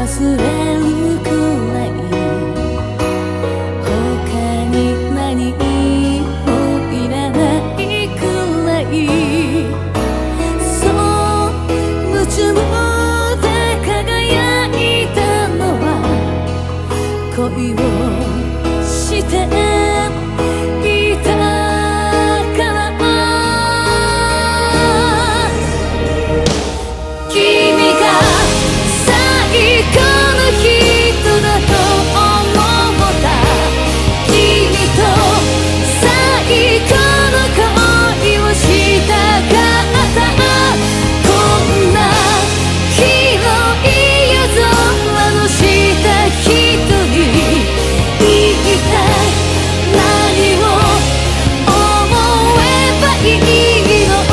忘れるくらい他に何もいらないくらいそう夢中で輝いたのは恋をしていたから君が最高の人だと思った君と最高の恋をしたかったこんな広い夜空の下一人言いたい何を思えばいいの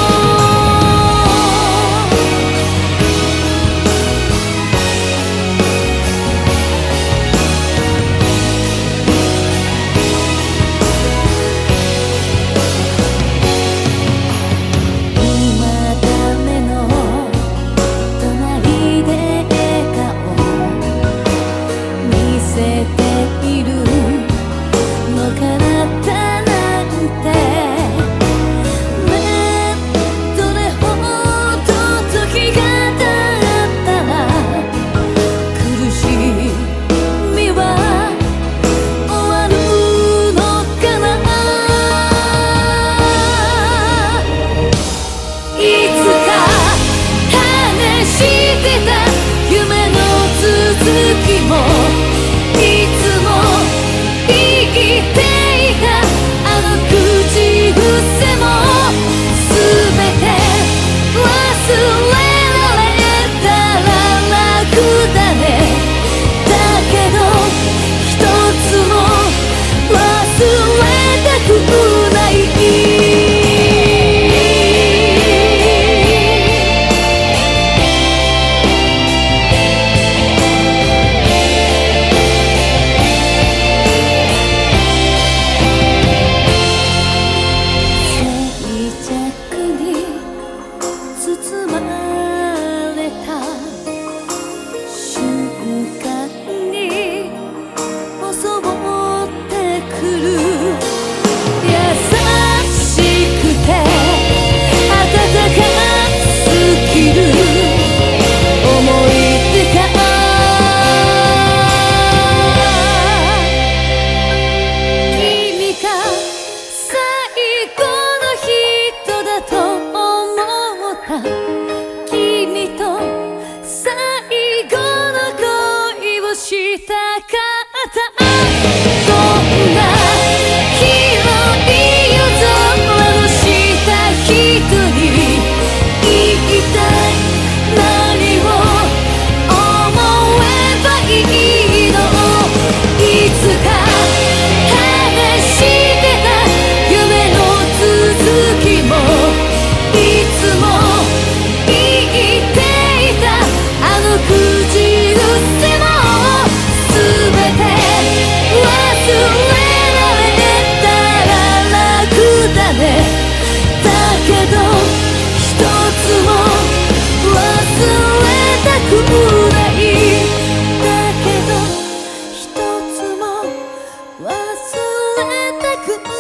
君と最後の恋をしたかったこんな広い夜空の下一人言いたい何を思えばいいのいつか話してた夢の続きもいつも言っていたあの口癖も全て忘れられたら楽だねだけど一つも忘れたくないだけど一つも忘れたくない